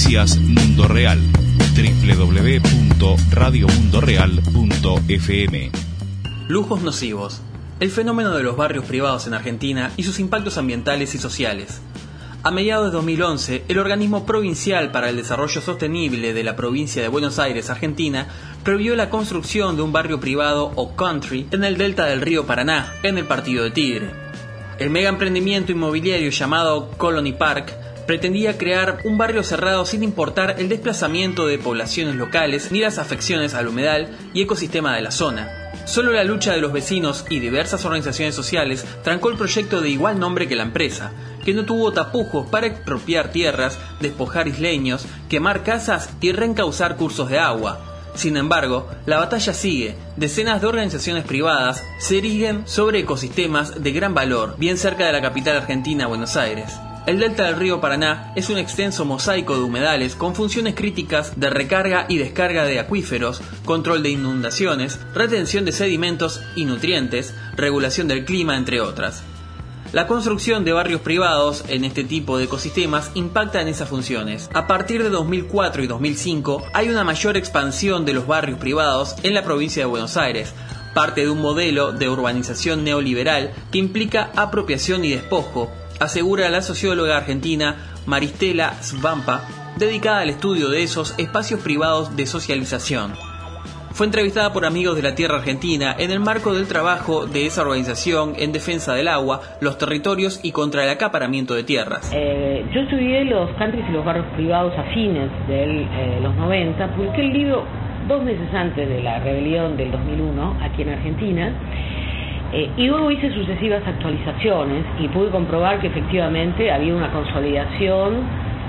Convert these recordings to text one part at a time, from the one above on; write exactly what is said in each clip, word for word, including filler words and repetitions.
Noticias Mundo Real. doble u doble u doble u punto radio mundo real punto f m. Lujos nocivos. El fenómeno de los barrios privados en Argentina y sus impactos ambientales y sociales. A mediados de dos mil once, el Organismo Provincial para el Desarrollo Sostenible de la Provincia de Buenos Aires, Argentina, prohibió la construcción de un barrio privado o country en el delta del río Paraná, en el Partido de Tigre. El mega emprendimiento inmobiliario llamado Colony Park pretendía crear un barrio cerrado sin importar el desplazamiento de poblaciones locales ni las afecciones al humedal y ecosistema de la zona. Solo la lucha de los vecinos y diversas organizaciones sociales trancó el proyecto de igual nombre que la empresa, que no tuvo tapujos para expropiar tierras, despojar isleños, quemar casas y reencauzar cursos de agua. Sin embargo, la batalla sigue. Decenas de organizaciones privadas se erigen sobre ecosistemas de gran valor, bien cerca de la capital argentina, Buenos Aires. El delta del río Paraná es un extenso mosaico de humedales con funciones críticas de recarga y descarga de acuíferos, control de inundaciones, retención de sedimentos y nutrientes, regulación del clima, entre otras. La construcción de barrios privados en este tipo de ecosistemas impacta en esas funciones. A partir de dos mil cuatro y dos mil cinco hay una mayor expansión de los barrios privados en la provincia de Buenos Aires, parte de un modelo de urbanización neoliberal que implica apropiación y despojo, asegura la socióloga argentina Maristela Svampa, dedicada al estudio de esos espacios privados de socialización. Fue entrevistada por Amigos de la Tierra Argentina en el marco del trabajo de esa organización en defensa del agua, los territorios y contra el acaparamiento de tierras. Eh, yo estudié los countries y los barrios privados a fines de eh, los noventa, publiqué el libro dos meses antes de la rebelión del dos mil uno aquí en Argentina. Eh, y luego hice sucesivas actualizaciones y pude comprobar que efectivamente había una consolidación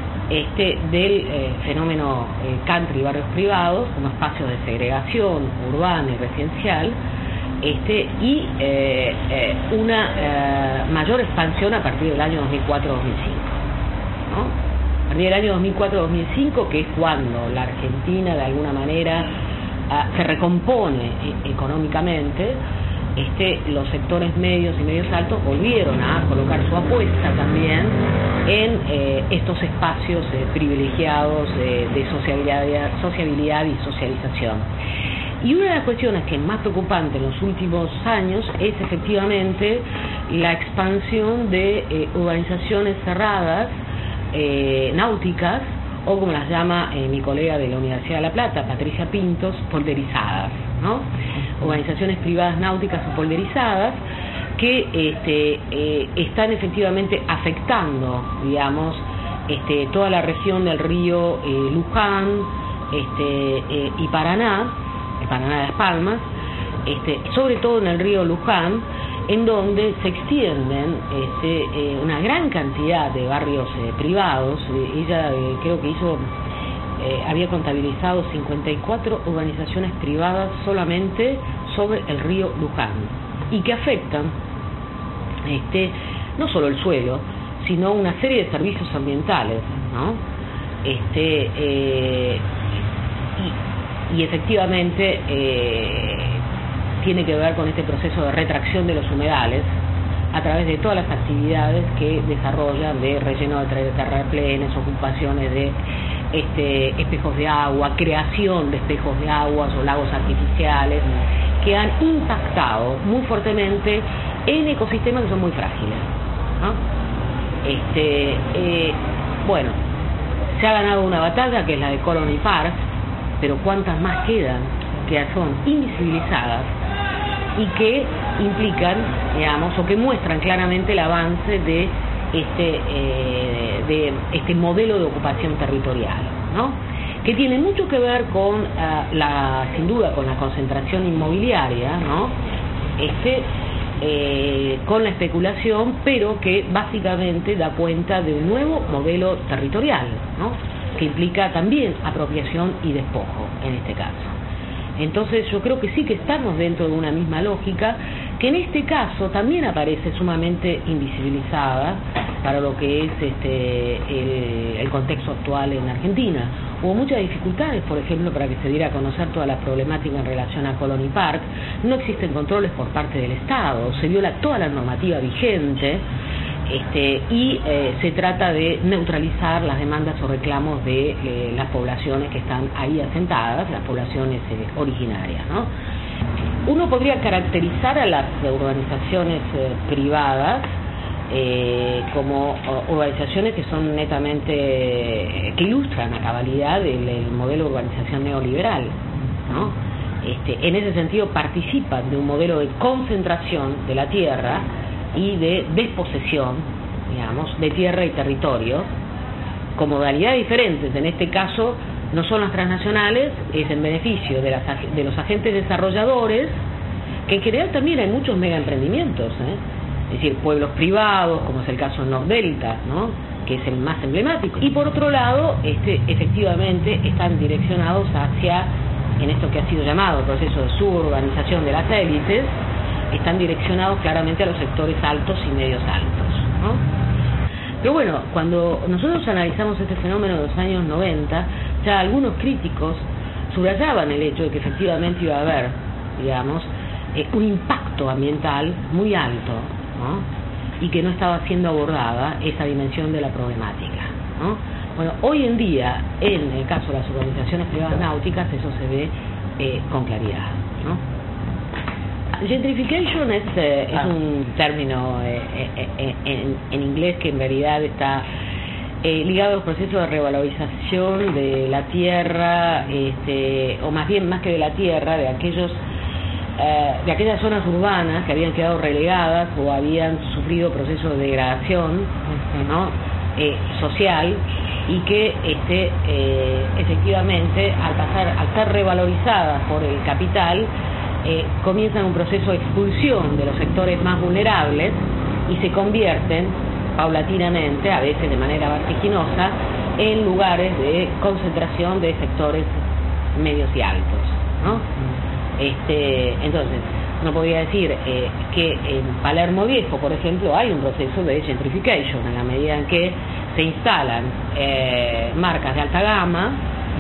este, del eh, fenómeno eh, country y barrios privados como espacios de segregación urbana y residencial, este, y eh, eh, una eh, mayor expansión a partir del año dos mil cuatro dos mil cinco, ¿no? A partir del año dos mil cuatro dos mil cinco, que es cuando la Argentina de alguna manera uh, se recompone eh, económicamente. Este, los sectores medios y medios altos volvieron a colocar su apuesta también en eh, estos espacios eh, privilegiados eh, de sociabilidad, sociabilidad y socialización. Y una de las cuestiones que es más preocupante en los últimos años es efectivamente la expansión de eh, urbanizaciones cerradas, eh, náuticas, o como las llama eh, mi colega de la Universidad de La Plata, Patricia Pintos, polderizadas, ¿no? Organizaciones privadas náuticas o polderizadas que este, eh, están efectivamente afectando, digamos, este, toda la región del río eh, Luján este, eh, y Paraná, el Paraná de las Palmas, este, sobre todo en el río Luján, en donde se extienden este, eh, una gran cantidad de barrios eh, privados. Eh, ella eh, creo que hizo, eh, había contabilizado cincuenta y cuatro urbanizaciones privadas solamente sobre el río Luján, y que afectan este, no solo el suelo, sino una serie de servicios ambientales, ¿no? Este, eh, y, y efectivamente eh, tiene que ver con este proceso de retracción de los humedales a través de todas las actividades que desarrollan, de relleno de terraplenes, ocupaciones de este, espejos de agua, creación de espejos de aguas o lagos artificiales, que han impactado muy fuertemente en ecosistemas que son muy frágiles, ¿no? Este, eh, bueno, se ha ganado una batalla que es la de Colony Park, pero ¿cuántas más quedan que son invisibilizadas y que implican, digamos, o que muestran claramente el avance de este, eh, de este modelo de ocupación territorial, ¿no? Que tiene mucho que ver con, uh, la, sin duda, con la concentración inmobiliaria, ¿no? Este, eh, con la especulación, pero que básicamente da cuenta de un nuevo modelo territorial, ¿no? Que implica también apropiación y despojo en este caso. Entonces yo creo que sí que estamos dentro de una misma lógica, que en este caso también aparece sumamente invisibilizada para lo que es este el, el contexto actual en Argentina. Hubo muchas dificultades, por ejemplo, para que se diera a conocer toda la problemática en relación a Colony Park. No existen controles por parte del Estado, se viola toda la normativa vigente, este, y eh, se trata de neutralizar las demandas o reclamos de eh, las poblaciones que están ahí asentadas, las poblaciones eh, originarias, ¿no? Uno podría caracterizar a las urbanizaciones eh, privadas eh, como urbanizaciones que son netamente, eh, que ilustran a cabalidad el, el modelo de urbanización neoliberal, ¿no? Este, en ese sentido participan de un modelo de concentración de la tierra y de desposesión, digamos, de tierra y territorio, con modalidades diferentes. En este caso no son las transnacionales, es en beneficio de, las, de los agentes desarrolladores, que en general también hay muchos megaemprendimientos, ¿eh? Es decir, pueblos privados, como es el caso en Nordelta, ¿no?, que es el más emblemático. Y por otro lado, este, efectivamente están direccionados hacia, en esto que ha sido llamado proceso de suburbanización de las élites, están direccionados claramente a los sectores altos y medios altos, ¿no? Pero bueno, cuando nosotros analizamos este fenómeno de los años noventa, ya algunos críticos subrayaban el hecho de que efectivamente iba a haber, digamos, eh, un impacto ambiental muy alto, ¿no?, y que no estaba siendo abordada esa dimensión de la problemática, ¿no? Bueno, hoy en día, en el caso de las urbanizaciones privadas náuticas, eso se ve eh, con claridad, ¿no? Gentrification es, eh, es un término eh, eh, eh, en, en inglés que en realidad está eh, ligado a los procesos de revalorización de la tierra, este, o más bien, más que de la tierra, de aquellos eh, de aquellas zonas urbanas que habían quedado relegadas o habían sufrido procesos de degradación, ¿no?, eh, social, y que este, eh, efectivamente al pasar, al ser revalorizadas por el capital, eh, comienzan un proceso de expulsión de los sectores más vulnerables y se convierten paulatinamente, a veces de manera vertiginosa, en lugares de concentración de sectores medios y altos, ¿no? Este, entonces, uno podría decir eh, que en Palermo Viejo, por ejemplo, hay un proceso de gentrification, en la medida en que se instalan eh, marcas de alta gama,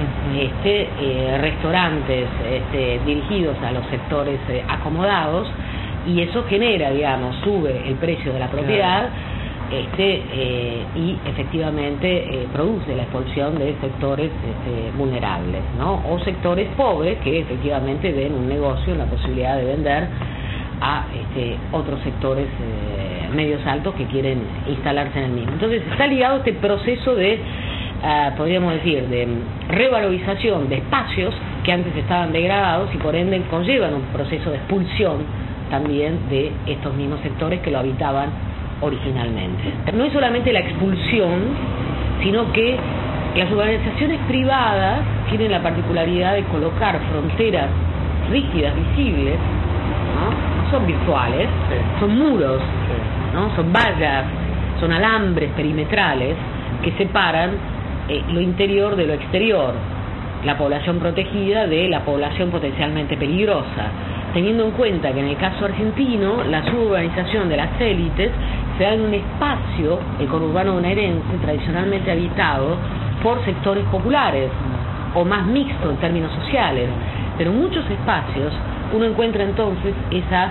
este, eh, restaurantes este, dirigidos a los sectores eh, acomodados, y eso genera, digamos, sube el precio de la propiedad, este, eh, y efectivamente eh, produce la expulsión de sectores este, vulnerables, ¿no?, o sectores pobres que efectivamente ven un negocio, la posibilidad de vender a este, otros sectores eh, medios altos que quieren instalarse en el mismo. Entonces está ligado este proceso de, uh, podríamos decir, de revalorización de espacios que antes estaban degradados y por ende conllevan un proceso de expulsión también de estos mismos sectores que lo habitaban originalmente. No es solamente la expulsión, sino que las urbanizaciones privadas tienen la particularidad de colocar fronteras rígidas, visibles, ¿no?, son virtuales, sí, son muros, sí, ¿no?, son vallas, son alambres perimetrales que separan eh, lo interior de lo exterior, la población protegida de la población potencialmente peligrosa, teniendo en cuenta que en el caso argentino la suburbanización de las élites se da en un espacio, el conurbano bonaerense, tradicionalmente habitado por sectores populares o más mixto en términos sociales, pero en muchos espacios uno encuentra entonces esa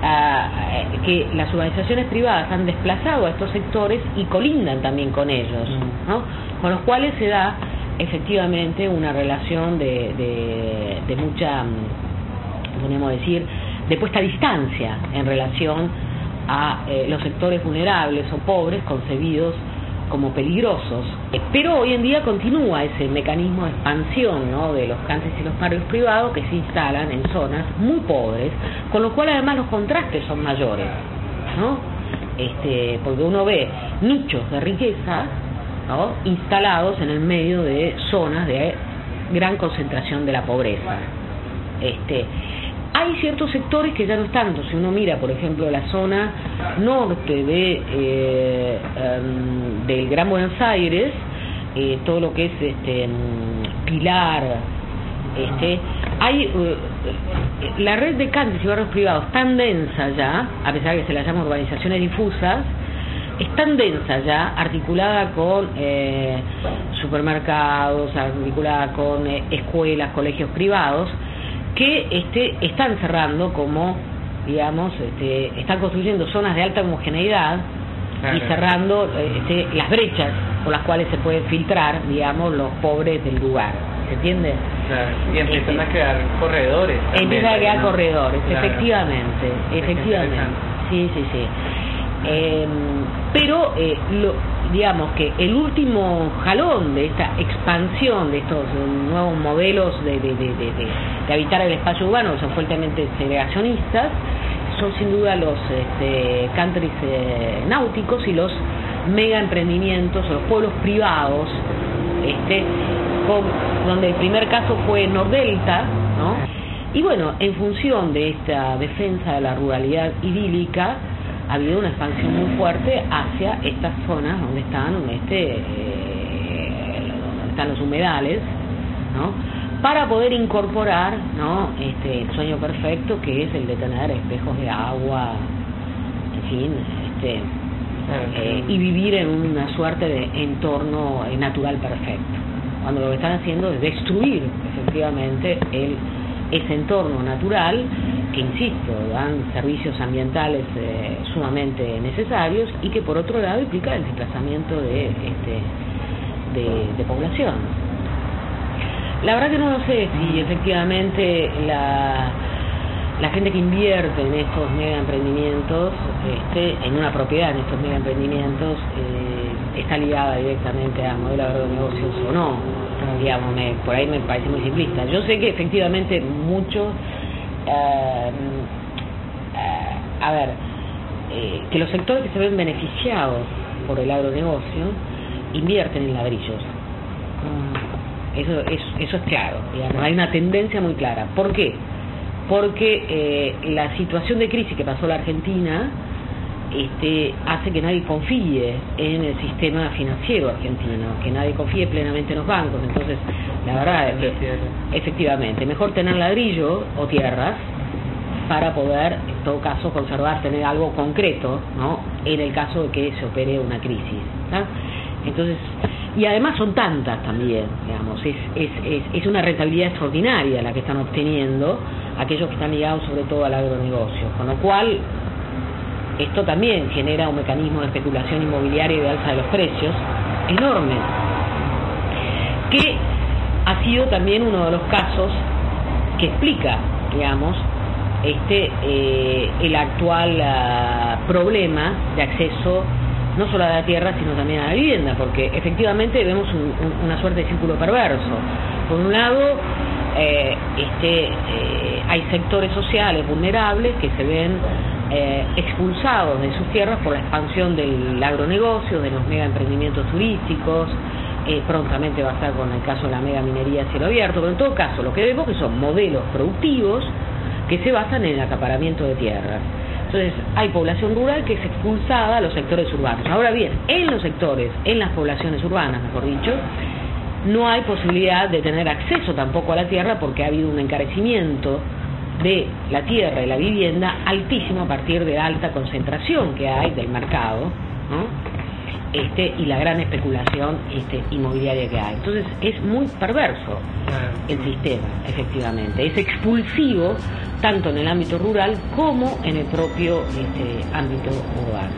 uh, que las urbanizaciones privadas han desplazado a estos sectores y colindan también con ellos, ¿no?, con los cuales se da efectivamente una relación de, de, de mucha, podemos decir, de puesta a distancia en relación a eh, los sectores vulnerables o pobres concebidos como peligrosos. Pero hoy en día continúa ese mecanismo de expansión, ¿no?, de los countries y los barrios privados que se instalan en zonas muy pobres, con lo cual además los contrastes son mayores, ¿no? Este, porque uno ve nichos de riqueza, ¿no?, instalados en el medio de zonas de gran concentración de la pobreza. Este, hay ciertos sectores que ya no es tanto. Si uno mira, por ejemplo, la zona norte de eh, um, del Gran Buenos Aires, eh, todo lo que es este Pilar, este, hay uh, la red de countries y barrios privados tan densa ya, a pesar de que se las llama urbanizaciones difusas, es tan densa ya, articulada con eh, supermercados, articulada con eh, escuelas, colegios privados, que este, están cerrando como, digamos, este, están construyendo zonas de alta homogeneidad y cerrando este, las brechas por las cuales se pueden filtrar, digamos, los pobres del lugar. ¿Se entiende? Claro. Y empiezan este, a quedar corredores. Empiezan a quedar ¿no? corredores, claro. efectivamente, efectivamente. Sí, sí, sí. Eh, pero, eh, lo, digamos que el último jalón de esta expansión de estos nuevos modelos de, de, de, de, de, de habitar el espacio urbano, que son fuertemente segregacionistas, son sin duda los este, countries eh, náuticos y los mega emprendimientos o los pueblos privados, este, con, donde el primer caso fue Nordelta, ¿no? Y bueno, en función de esta defensa de la ruralidad idílica, ha habido una expansión muy fuerte hacia estas zonas donde están este eh, donde están los humedales, ¿no? Para poder incorporar, ¿no? este el sueño perfecto, que es el de tener espejos de agua, en fin, este eh, y vivir en una suerte de entorno natural perfecto, cuando lo que están haciendo es destruir efectivamente el ese entorno natural, que insisto, dan servicios ambientales eh, sumamente necesarios y que por otro lado implica el desplazamiento de este de, de población. La verdad que no lo sé si efectivamente la la gente que invierte en estos mega emprendimientos, este, en una propiedad en estos mega emprendimientos, eh, está ligada directamente a modelo de agronegocios o no. Digamos, me, por ahí me parece muy simplista. Yo sé que efectivamente muchos, eh, eh, a ver, eh, que los sectores que se ven beneficiados por el agronegocio invierten en ladrillos. Eso, eso, eso es claro, digamos, hay una tendencia muy clara. ¿Por qué? Porque eh, la situación de crisis que pasó la Argentina Este, hace que nadie confíe en el sistema financiero argentino, que nadie confíe plenamente en los bancos. Entonces, la verdad es que, efectivamente, mejor tener ladrillo o tierras para poder, en todo caso, conservar, tener algo concreto, ¿no? En el caso de que se opere una crisis, ¿tá? Entonces, y además son tantas también, digamos, es, es, es, es una rentabilidad extraordinaria la que están obteniendo aquellos que están ligados sobre todo al agronegocio, con lo cual esto también genera un mecanismo de especulación inmobiliaria y de alza de los precios enorme, que ha sido también uno de los casos que explica, digamos, este eh, el actual uh, problema de acceso no solo a la tierra sino también a la vivienda, porque efectivamente vemos un, un, una suerte de círculo perverso. Por un lado, eh, este eh, hay sectores sociales vulnerables que se ven Eh, expulsados de sus tierras por la expansión del agronegocio, de los mega emprendimientos turísticos, eh, prontamente va a estar con el caso de la mega minería a cielo abierto, pero en todo caso lo que vemos que son modelos productivos que se basan en el acaparamiento de tierras. Entonces hay población rural que es expulsada a los sectores urbanos. Ahora bien, en los sectores, en las poblaciones urbanas, mejor dicho, no hay posibilidad de tener acceso tampoco a la tierra porque ha habido un encarecimiento de la tierra y la vivienda altísimo a partir de la alta concentración que hay del mercado, ¿no? Este, y la gran especulación este, inmobiliaria que hay. Entonces es muy perverso el sistema, efectivamente. Es expulsivo tanto en el ámbito rural como en el propio este, ámbito urbano.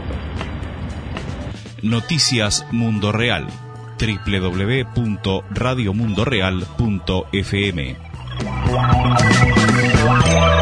Noticias Mundo Real, doble u doble u doble u punto radio mundo real punto f m. Wow.